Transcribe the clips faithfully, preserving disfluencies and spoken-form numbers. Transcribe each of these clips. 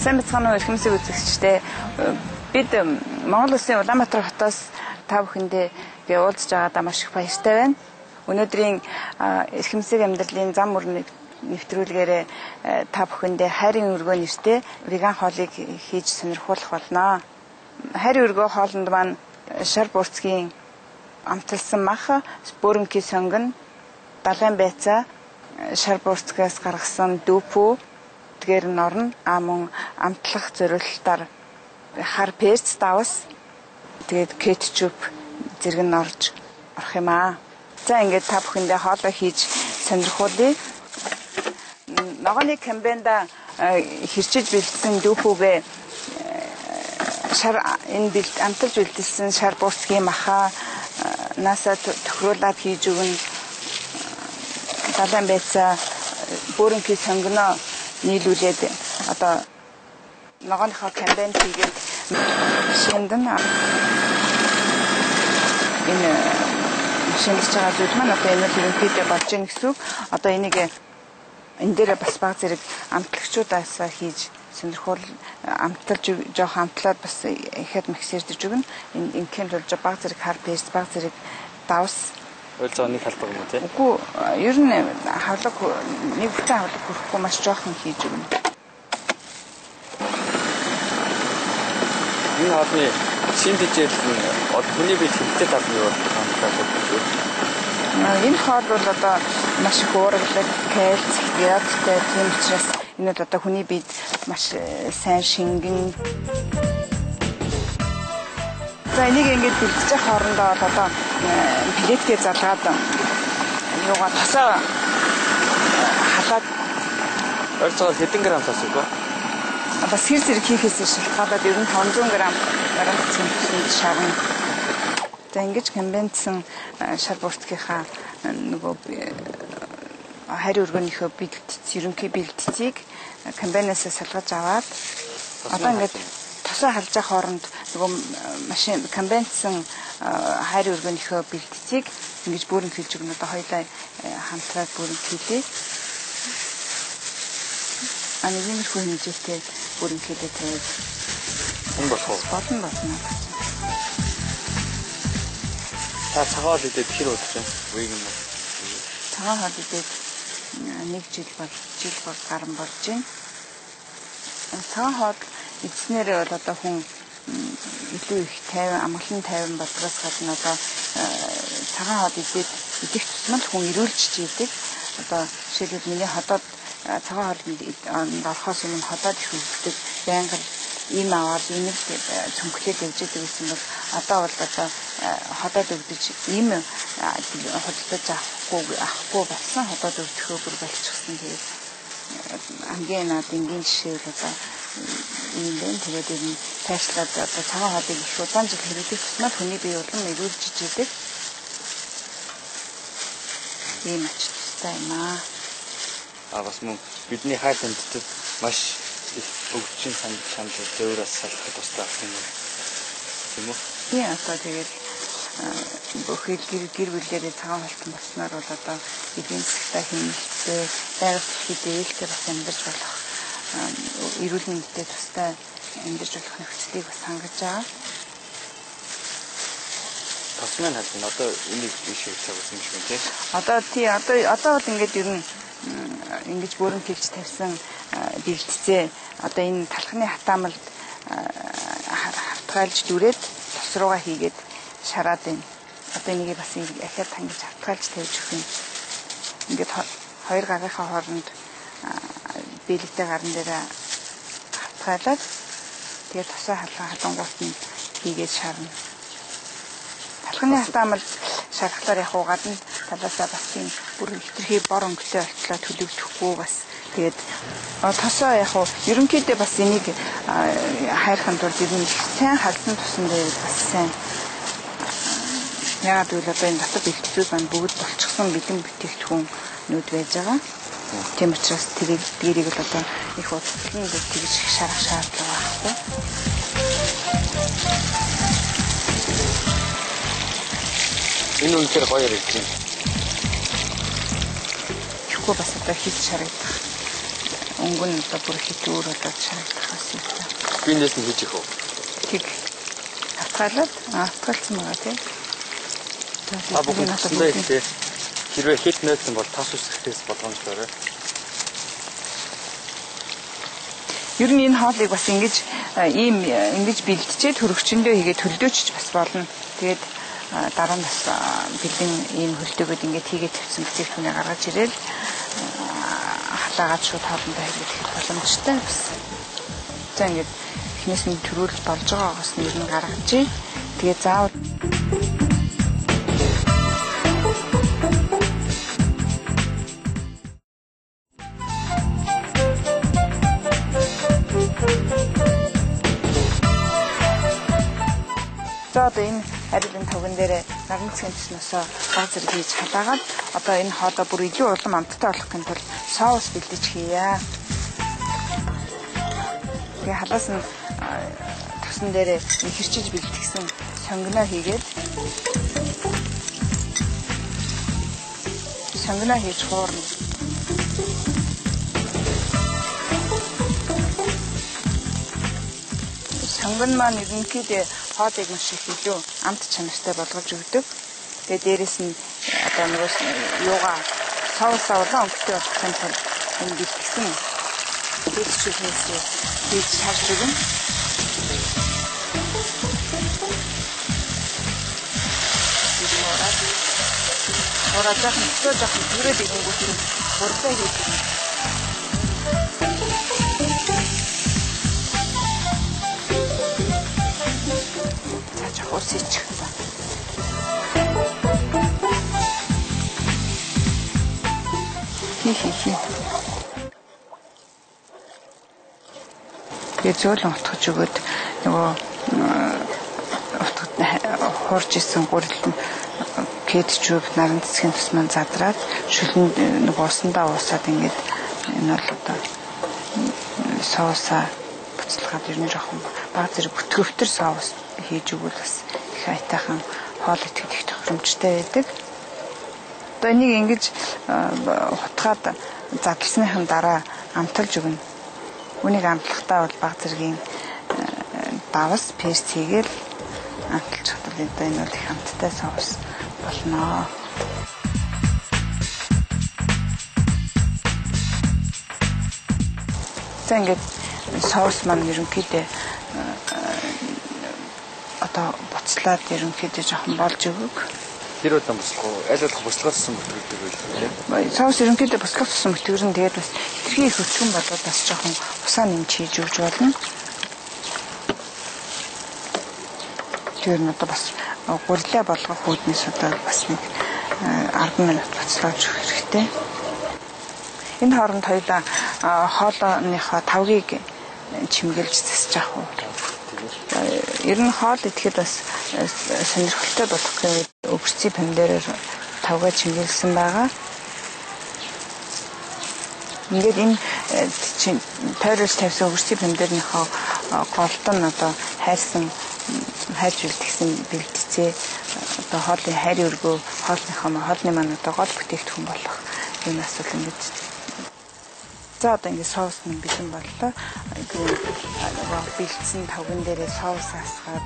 Сайн бацхан уу эрх мэдсийг үзэгчтэй. Бид Монгол Улсын Улаанбаатар хотоос та бүхэндээ уулзж байгаадаа маш их баяртай байна. Өнөөдрийн эрх мэдсийг амьдралын зам мөр нэвтрүүлгээрээ та бүхэндээ хайрын өргөө нэртэй веган хоолыг хийж сонирхуулах болно. Хайрын өргөө хоолнд маань шар буурцгийн амталсан мах, бөөрөнгийн сонгон, далайн байцаа, шар буурцгаас гаргасан дүүпүү, тэгээр норн, а мөн амтлах зориулалтаар хар перц, давс, тэгээд кетчуп зэрэг нь орж орох юм аа. За ингээд та бүхэндээ хоолоо хийж сонирхуулъя. Ногооны камбенда хэрчиж бэлдсэн дүүпүүгээ шар энэ бэлд амталж бэлдсэн шар буурцгийн маха насаа тохируулаад хийж өгнө. Далайн байцаа бөөрөнгийн сонгоно нийлүүлээд одоо ногооныхоо камбен хийгээд шиндэн энэ шинжиж байгаа зүйл маань одоо энэ ерөнхийдөө болж ийн гэсэн. Одоо энийг энэ дээр бас баг зэрэг амтлагчудаас хийж сонирхол амталж жоох амтлаад бас ихэд миксэрдэж өгнө. Энэ инкент болж баг зэрэг хар перц, баг зэрэг давс ойлцооны халбаг юм тий. Үгүй ер нь хавлаг нэг бүтэн хавлаг хүрхгүй маш жоохон хийж өгнө. Энэ хоолны шинжижэл хүний бие хэмтэй тавны юу хамтдаа. Энэ хоол бол одоо маш их уургалаг, кальц, ядтай тийм учраас энэ бол одоо хүний биед маш сайн шингэн. За энийг ингэж бэлдэж хоорондоо бол одоо плетгээ залгаад юугаа тасаа халаад ойрцоогоор хэдэн грамм тас уу? Бас хэр зэрэг хийхээс шалтгаалаад ер нь пятьсот грамм гарам цэцэн шарна. За ингэж камбенцсэн шар буурцгийнхаа нөгөө хайр өргөнийхөө бэлтгэц ерөнхий бэлтцийг камбенаас салгаж аваад одоо ингэж тасаа халж явах хооронд нөгөө машин камбенцсэн хайр өргөнийхөө бэлтцийг ингэж бөөрөнг хэлж өгнө. Одоо хоёлаа хамтраад бөөрөнг хийлээ. А нэг иймэрхүү хэмжээтэй бөөрөнг хийлээ тавиад энэ болох уу? Болно болно. Та цагаан хоол идээд хэр удаж байна? Веган уу? Цагаан хоол идээд нэг жил бол жил бол гарсан болж байна. Цагаан хоол идснээр бол одоо хүн илүү их тайван, амгалан тайван болдгоос гадна одоо цагаан хоол идээд идэх тусмал хүн ирүүлж ийдэг. Одоо жишээлбэл миний ходоод цагаан хоолнд орохоос өмнө ходоод их өвддөг. Байнгын ийм аваад энийг цөнхлээд явж идэг гэсэн бол одоо бол одоо ходоод өвдөж ийм худалдаж авахгүй авахгүй болсон ходоод өвдөхөө бүр болчихсон. Тэгээд хамгийн наад энгийн жишээ бол одоо ийм дээ. Тэгээд энэ таашлаад одоо цагаан хоолыг их удаан жил хэрэглэх тусмал хүний бие улам эрүүлж идэг. Ийм ач тустай юм аа. А бас мөн бидний хайр тэмцэд маш их өвчин санд чанд зөөрөөс салхах тустай юм уу? Тийм үү? Тийм одоо тэгээд бүхэл гэр гэр бүлээрээ цагаан хоолтон болсноор бол одоо эдийн засгтаа хэмнэлттэй байгаль дэлхийд ээлтэй бас амьдарч болох эрүүл мэндэд тустай амьдарч болох нөхцөлийг бас хангаж байгаа. Тасмын хальт одоо энийг биш үү цаг үсэн юм тий. Одоо тий одоо одоо бол ингээд ер нь ингэж бөөрөнг хэлж тавьсан бэлтцээ одоо энэ талхны хатаамалд хавтгайлж дүрээд тос руугаа хийгээд шараад байна. Одоо энийг бас ахиад хангиж хавтгайлж тавьж өгөх юм. Ингээд хоёр гарынхаа хооронд бэлэгтэй гарн дээр хавтгайлаад тэгээд тосоо халаа халангуут нь хийгээд шарна. Талхны хатаамалд шархлаар яг гадна талаасаа бас тийм бүр хитрхи бор өнгөтэй болтлоо төлөвлөхгүй бас тэгээд тосоо яг ерөнхийдөө бас энийг хайрханд бол ер нь сайн халсан тусан дээр бас сайн яагаад гэвэл одоо энэ дотор бэлтгэл маань бүгд болчихсон бэлэн бүтээгдэхүүн нүүд байж байгаа. Тийм учраас тэрийг тэрийг л одоо их удаа тэгж шарах шаардлага байхгүй. Энэ үнээр гоё яригдсан. Тэгэхгүй бас одоо хийж шарагдах. Өнгө нь одоо бүр хит өөр болоод шарагдах бас юм. биенээс нь хийж их үү? Тэг. Хатгалаад хатгалсан байгаа тийм. А бүгд насандаа ихтэй хэрвээ хэд нөөцсөн бол тас үсрэхээс болгоомжлоорой. Ер нь энэ хоолыг бас ингэж ийм ингэж бэлтжээ төрөгчөндөө хийгээд төлдөөч бас болно. Тэгээд дараа нь бас бэлэн ийм хөлдөөгөд ингэж хийгээд тавьсан бүтээгдэхүүнээ гаргаж ирээл хатаагаад шууд хоолндоо хийгээд их боломжтой бас. За ингэж эхнээс нь төрүүлж болж байгаа бас нэр нь гаргаж. Тэгээд заавал За одоо энэ ариун тавган дээр наран цэгийн төснөөсөө баг зэрэг хийж хадаагаад одоо энэ хоолоо бүр илүү улам амттай болгохын тулд соус бэлдэж хийе. Тэгээ халаас нь төсөн дээр хэрчиж бэлтгэсэн сонгиноо хийгээд сонгиноо хийж хуурна. Сонгон маань ерөнхийдөө хоолыг маш их илүү амт чанартай болгож өгдөг. Тэгээ дээрэс нь одоо нөгөө юугаа соусаа улаан өнгөтэй болгохын тулд энэ бэлтгэсэн хэлчүүхнээс хийж харж өгнө. Ороо жоохон өсөө жоохон түрээд ирэнгүүт нь хурдтай хийх. Усич. Хи-хи-хи. Тэгээ зөөлөн утгаж өгöd нөгөө утгад хуурж исэн гурилан кэдчүүг наран цэцгийн тусман задраад шүлэн нөгөө усандаа уусаад ингээд энэ бол одоо соусаа буцалгаад ер нь жоохон баг зэрэг бүтгэвтер соус хийж өгвөл бас их айтайхан хоол итгэж их тохиромжтой байдаг. Одоо энийг ингэж хутгаад задлсныхын дараа амталж өгнө. Үнийг амтлахдаа бол баг зэргийн давас перц хийгээл амталж чадвал энэ бол их амттай соус болно. За ингээд соус маань ерөнхийдөө одоо буцлаад ерөнхийдөө жоохон болж өгөг. Тэр удаа буцлах уу? Аль болох буцлагаасан бүтгэдэг байлгүй. Соус ерөнхийдөө буцлагаасан бүтгэр нь тэгээд бас тэрхий их өчгөн болоод бас жоохон усаа нэмж хийж өгч болно. Тэр нь одоо бас гурилаа болгох үүднээс одоо бас нэг арван минут буцлааж өгөх хэрэгтэй. Энэ хооронд хоёулаа хоолныхоо тавгийг чимгэлж засаж авах уу. Ер нь хоол идэхэд бас сонирхолтой болохын үед өвчцийн пан дээр тавгаа чимгэлсэн байгаа. Ингээд энэ чинь тойроос тавьсан өвчцийн пан дээрнийхөө голд нь одоо хайрсан хайж үлдсэн бэлтцээ одоо хоолны хайр өргөө хоолныхоо хоолны маань одоо гол бүтээгдэхүүн болох энэ асуудал ингэж. За одоо ингэ соус нь бэлэн боллоо. Нөгөө бэлдсэн тавган дээрээ соус асгаад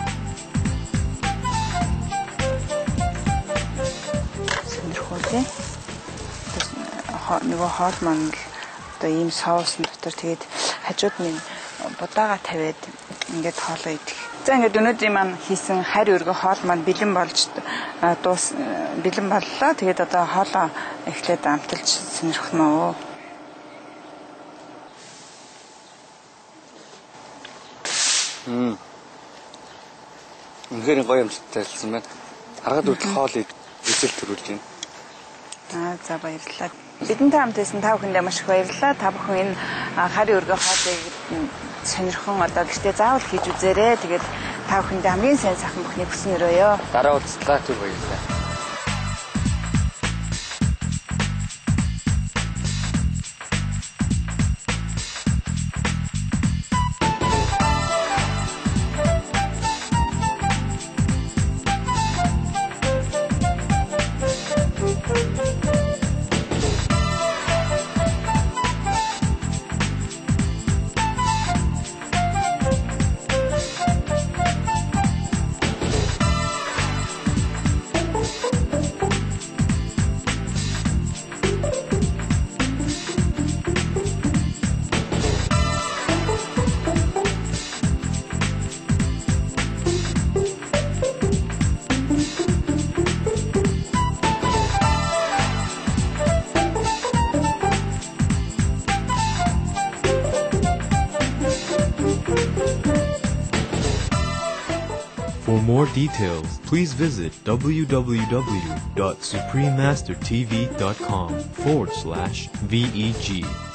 сонирхолтой. Нөгөө хоол маань одоо ийм соусны дотор тэгээд хажууд нь будаага тавиад ингээд хоолоо идэх. За ингээд өнөөдрийн маань хийсэн харь өргө хоол маань бэлэн болж дуус бэлэн боллоо. Тэгээд одоо хоолоо эхлээд амталж сонирхно. Мм. Үнэхээр гоё амттай хэлсэн байна. Харахад үл хоолыг эзэл төрүүлж байна. Аа за баярлалаа. Бидэнтэй хамт байсан та бүхэндээ маш их баярлалаа. Та бүхэн энэ харь өргө хоолыг сонирхон одоо гэхдээ заавал хийж үзээрэй. Тэгээд та бүхэндээ хамгийн сайн сайхан бүхнийг хүсэн өрөөё. Дараа уулзлаа түр баярлалаа. For more details, please visit www.suprememastertv.com forward slash VEG.